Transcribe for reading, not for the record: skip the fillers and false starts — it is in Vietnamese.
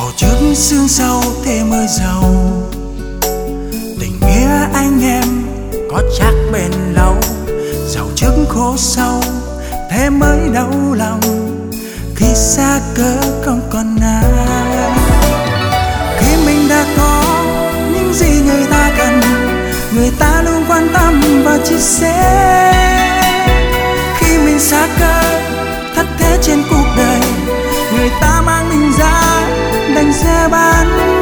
trước sương sau thế mới giàu. Tình nghĩa anh em có chắc bền lâu, giàu trước khổ sau thế mới đau lòng. Khi xa cớ không còn ai, khi mình đã có những gì người ta cần, người ta luôn quan tâm và chia sẻ. Khi mình xa cơ thất thế trên cuộc đời, người ta mang mình ra đành xe bán.